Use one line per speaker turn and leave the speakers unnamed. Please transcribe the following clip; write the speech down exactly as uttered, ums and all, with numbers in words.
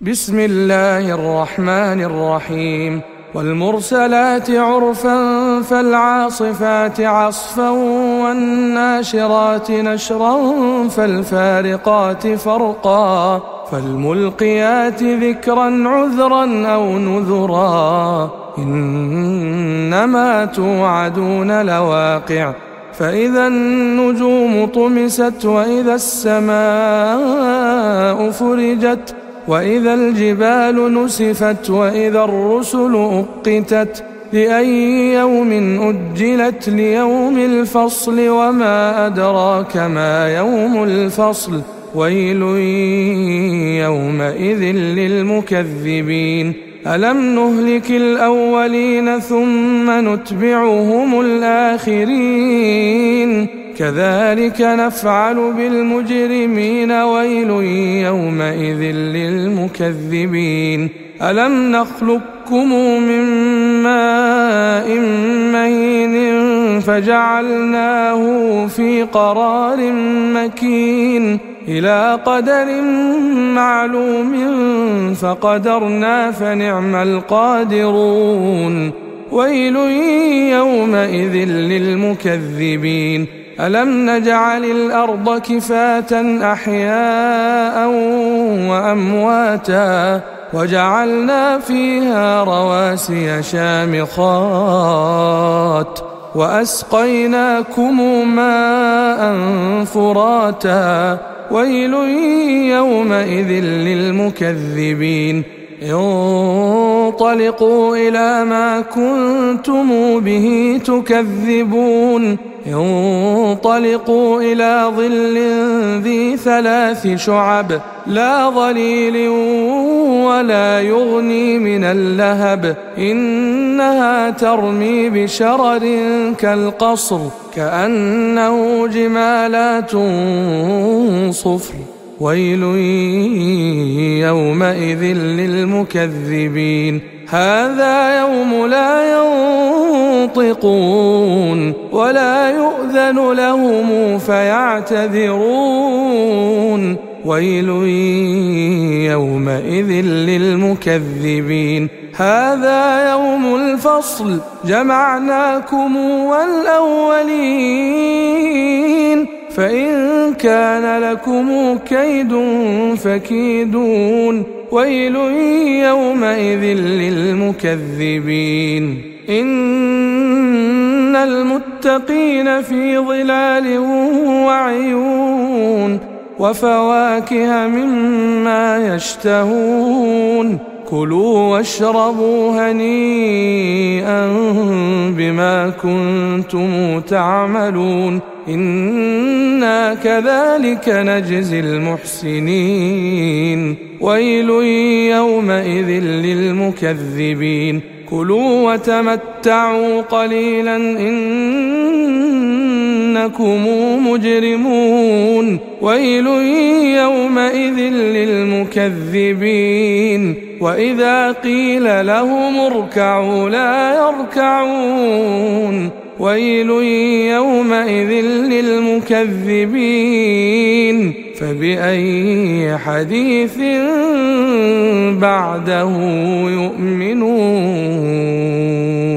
بسم الله الرحمن الرحيم والمرسلات عرفا فالعاصفات عصفا والناشرات نشرا فالفارقات فرقا فالملقيات ذكرا عذرا أو نذرا إنما توعدون لواقع فإذا النجوم طمست وإذا السماء فرجت وإذا الجبال نسفت وإذا الرسل أقتت لأي يوم أجلت ليوم الفصل وما أدراك ما يوم الفصل ويل يومئذ للمكذبين ألم نهلك الأولين ثم نتبعهم الآخرين كذلك نفعل بالمجرمين ويل يومئذ للمكذبين ألم نخلقكم من ماء مهين فجعلناه في قرار مكين إلى قدر معلوم فقدرنا فنعم القادرون ويل يومئذ للمكذبين ألم نجعل الأرض كفاة أحياء وأمواتا وجعلنا فيها رواسي شامخات وأسقيناكم ماء فراتا ويل يومئذ للمكذبين انطلقوا إلى ما كنتم به تكذبون انطلقوا إلى ظل ذي ثلاث شعب لا ظليل ولا يغني من اللهب إنها ترمي بشرر كالقصر كأنه جمالات صفر ويل يومئذ للمكذبين هذا يوم لا ينطقون ولا يؤذن لهم فيعتذرون ويل يومئذ للمكذبين هذا يوم الفصل جمعناكم والأولين فإن كان لكم كيد فكيدون ويل يومئذ للمكذبين إن المتقين في ظلال وعيون وفواكه مما يشتهون كلوا واشربوا هنيئا بما كنتم تعملون إنا كذلك نجزي المحسنين ويل يومئذ للمكذبين كلوا وتمتعوا قليلا إنكم مجرمون ويل يومئذ للمكذبين وإذا قيل لهم اركعوا لا يركعون ويل يومئذ للمكذبين فبأي حديث بعده يؤمنون.